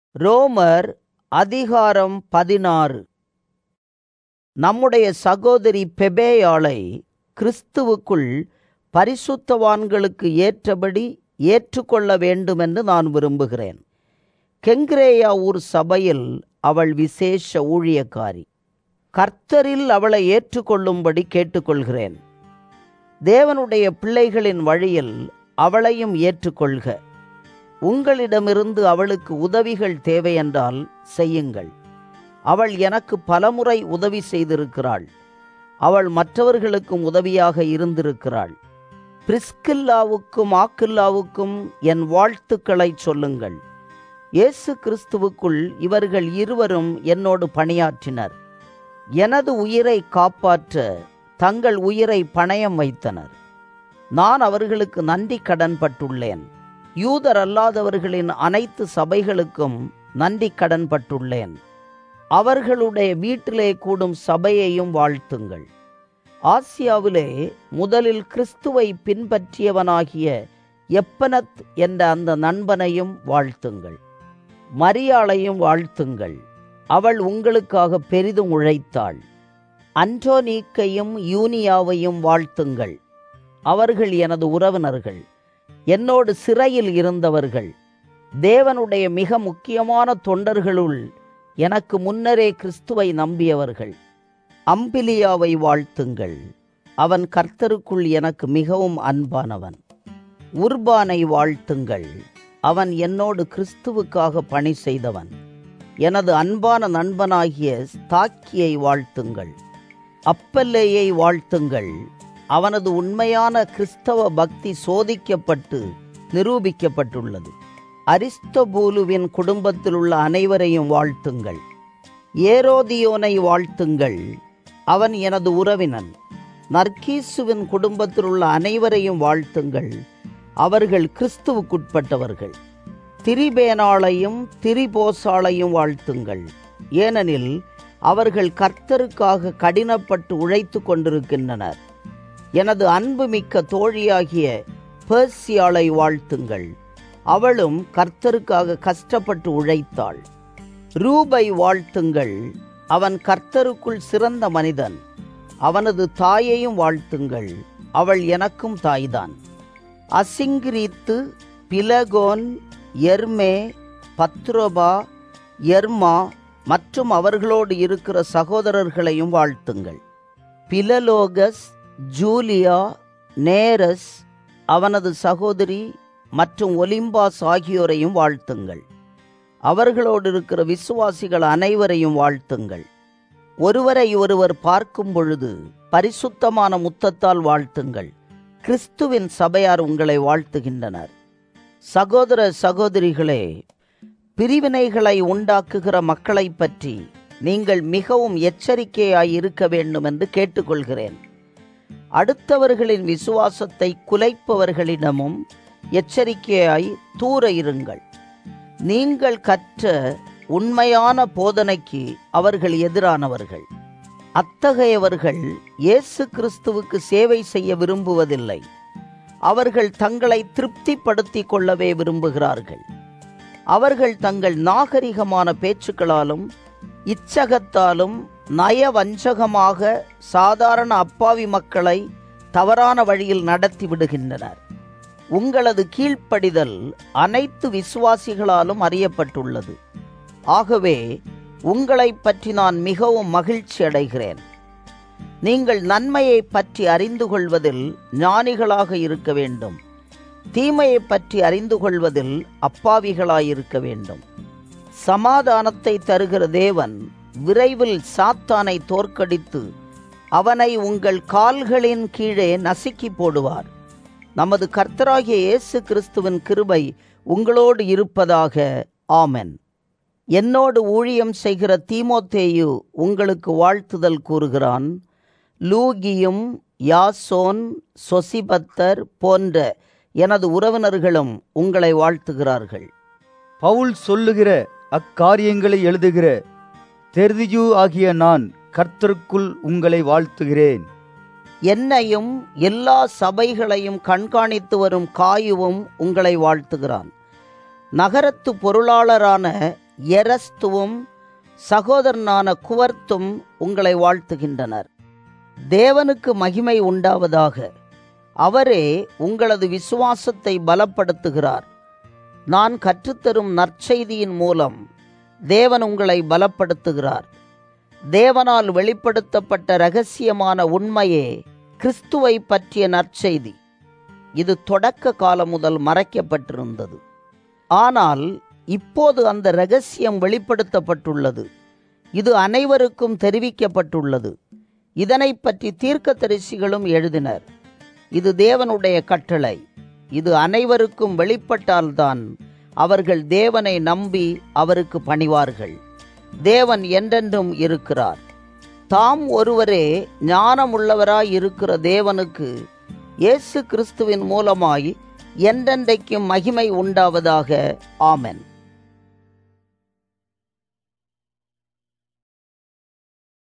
ரோமர் அதிகாரம் 16. நம்முடைய சகோதரி பெபேயாளை கிறிஸ்துவுக்குள் பரிசுத்தவான்களுக்கு ஏற்றபடி ஏற்றுக்கொள்ள வேண்டுமென்று நான் விரும்புகிறேன். கெங்கிரேயா ஊர் சபையில் அவள் விசேஷ ஊழியக்காரி. கர்த்தரில் அவளை ஏற்றுக்கொள்ளும்படி கேட்டுக்கொள்கிறேன். தேவனுடைய பிள்ளைகளின் வழியில் அவளையும் ஏற்றுக்கொள்க. உங்களிடமிருந்து அவளுக்கு உதவிகள் தேவையென்றால் செய்யுங்கள். அவள் எனக்கு பலமுறை உதவி செய்திருக்கிறாள். அவள் மற்றவர்களுக்கும் உதவியாக இருந்திருக்கிறாள். பிரிஸ்கில்லாவுக்கும் ஆக்கில்லாவுக்கும் என் வாழ்த்துக்களை சொல்லுங்கள். இயேசு கிறிஸ்துவுக்குள் இவர்கள் இருவரும் என்னோடு பணியாற்றினர். எனது உயிரை காப்பாற்ற தங்கள் உயிரை பணயம் வைத்தனர். நான் அவர்களுக்கு நன்றி கடன்பட்டுள்ளேன். யூதர் அல்லாதவர்களின் அனைத்து சபைகளுக்கும் நன்றி கடன்பட்டுள்ளேன். அவர்களுடைய வீட்டிலே கூடும் சபையையும் வாழ்த்துங்கள். ஆசியாவிலே முதலில் கிறிஸ்துவை பின்பற்றியவனாகிய எப்பனத் என்ற அந்த நண்பனையும் வாழ்த்துங்கள். மரியாளையும் வாழ்த்துங்கள். அவள் உங்களுக்காக பெரிதும் உழைத்தாள். அன்டோனிக்கையும் யூனியாவையும் வாழ்த்துங்கள். அவர்கள் எனது உறவினர்கள், என்னோடு சிறையில் இருந்தவர்கள், தேவனுடைய மிக முக்கியமான தொண்டர்களுள் எனக்கு முன்னரே கிறிஸ்துவை நம்பியவர்கள். அம்பிலியாவை வாழ்த்துங்கள். அவன் கர்த்தருக்குள் எனக்கு மிகவும் அன்பானவன். உர்பானை வாழ்த்துங்கள். அவன் என்னோடு கிறிஸ்துவுக்காக பணி செய்தவன். எனது அன்பான நண்பனாகிய ஸ்தாக்கியை வாழ்த்துங்கள். அப்பல்லேயை வாழ்த்துங்கள். அவனது உண்மையான கிறிஸ்தவ பக்தி சோதிக்கப்பட்டு நிரூபிக்கப்பட்டுள்ளது. அரிஸ்தோபூலுவின் குடும்பத்தில் உள்ள அனைவரையும் வாழ்த்துங்கள். ஏரோதியோனை வாழ்த்துங்கள். அவன் எனது உறவினன். நர்கீசுவின் குடும்பத்தில் உள்ள அனைவரையும் வாழ்த்துங்கள். அவர்கள் கிறிஸ்துவுக்குட்பட்டவர்கள். திரிபேனாளையும் திரிபோசாளையும் வாழ்த்துங்கள். ஏனெனில் அவர்கள் கர்த்தருக்காக கடினப்பட்டு உழைத்து கொண்டிருக்கின்றனர். எனது அன்புமிக்க தோழியாகிய பெர்சியாளை வாழ்த்துங்கள். அவளும் கர்த்தருக்காக கஷ்டப்பட்டு உழைத்தாள். ரூபை வாழ்த்துங்கள். அவன் கர்த்தருக்குள் சிறந்த மனிதன். அவனது தாயையும் வாழ்த்துங்கள். அவள் எனக்கும் தாய்தான். அசிங்கிரித்து, பிலகோன், எர்மே, பத்ரோபா, எர்மா மற்றும் அவர்களோடு இருக்கிற சகோதரர்களையும் வாழ்த்துங்கள். பிலலோகஸ், ஜூலியா, நேரஸ், அவனது சகோதரி மற்றும் ஒலிம்பாஸ் ஆகியோரையும் வாழ்த்துங்கள். அவர்களோடு இருக்கிற விசுவாசிகள் அனைவரையும் வாழ்த்துங்கள். ஒருவரை ஒருவர் பார்க்கும் பொழுது பரிசுத்தமான முத்தத்தால் வாழ்த்துங்கள். கிறிஸ்துவின் சபையார் உங்களை வாழ்த்துகின்றனர். சகோதர சகோதரிகளே, பிரிவினைகளை உண்டாக்குகிற மக்களை பற்றி நீங்கள் மிகவும் எச்சரிக்கையாய் இருக்க வேண்டும் என்று கேட்டுக்கொள்கிறேன். அடுத்தவர்களின் விசுவாசத்தை குலைப்பவர்களிடமும் எச்சரிக்கையாய் தூர இருங்கள். நீங்கள் கற்ற உண்மையான போதனைக்கு அவர்கள் எதிரானவர்கள். அத்தகையவர்கள் இயேசு கிறிஸ்துவுக்கு சேவை செய்ய விரும்புவதில்லை. அவர்கள் தங்களை திருப்திப்படுத்திக் கொள்ளவே விரும்புகிறார்கள். அவர்கள் தங்கள் நாகரிகமான பேச்சுக்களாலும் இச்சகத்தாலும் நயவஞ்சகமாக சாதாரண அப்பாவி மக்களை தவறான வழியில் நடத்தி விடுகின்றனர். உங்களது கீழ்ப்படிதல் அனைத்து விசுவாசிகளாலும் அறியப்பட்டுள்ளது. ஆகவே உங்களை பற்றி நான் மிகவும் மகிழ்ச்சி அடைகிறேன். நீங்கள் நன்மையை பற்றி அறிந்து கொள்வதில் ஞானிகளாக இருக்க வேண்டும். தீமையை பற்றி அறிந்து கொள்வதில் அப்பாவிகளாயிருக்க வேண்டும். சமாதானத்தை தருகிற தேவன் விரைவில் சாத்தானை தோற்கடித்து அவனை உங்கள் கால்களின் கீழே நசுக்கி போடுவார். நமது கர்த்தராகிய இயேசு கிறிஸ்துவின் கிருபை உங்களோடு இருப்பதாக. ஆமென். என்னோடு ஊழியம் செய்கிற தீமோத்தேயு உங்களுக்கு வாழ்த்துதல் கூறுகிறான். லூகியும் யாசோன், சொசிபத்தர் போன்ற எனது உறவினர்களும் உங்களை வாழ்த்துகிறார்கள். பவுல் சொல்லுகிற அக்காரியங்களை எழுதுகிற தெர்தியு ஆகிய நான் கர்த்தருக்குள் உங்களை வாழ்த்துகிறேன். என்னையும் எல்லா சபைகளையும் கண்காணித்து வரும் காயுவும் உங்களை வாழ்த்துகிறான். நகரத்து பொருளாளரான எரஸ்துவும் சகோதரனான குவர்த்தும் உங்களை வாழ்த்துகின்றனர். தேவனுக்கு மகிமை உண்டாவதாக. அவரே உங்களது விசுவாசத்தை பலப்படுத்துகிறார். நான் கற்றுத்தரும் நற்செய்தியின் மூலம் தேவன் உங்களை பலப்படுத்துகிறார். தேவனால் வெளிப்படுத்தப்பட்ட இரகசியமான உண்மையே கிறிஸ்துவை பற்றிய நற்செய்தி. இது தொடக்க காலம் முதல் மறைக்கப்பட்டிருந்தது. ஆனால் இப்போது அந்த இரகசியம் வெளிப்படுத்தப்பட்டுள்ளது. இது அனைவருக்கும் தெரிவிக்கப்பட்டுள்ளது. இதனை பற்றி தீர்க்கதரிசிகளும் எழுதினர். இது தேவனுடைய கட்டளை. இது அனைவருக்கும் வெளிப்பட்டால்தான் அவர்கள் தேவனை நம்பி அவருக்கு பணிவார்கள். தேவன் என்றென்றும் இருக்கிறார். தாம் ஒருவரே ஞானமுள்ளவராய் இருக்கிற தேவனுக்கு இயேசு கிறிஸ்துவின் மூலமாய் என்றென்றைக்கும் மகிமை உண்டாவதாக. ஆமென்.